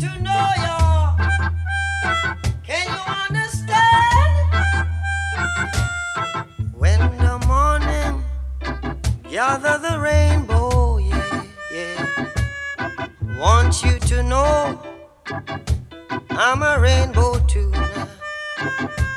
to know you. Can you understand? When the morning gather the rainbow, yeah, yeah. Want you to know I'm a rainbow too now.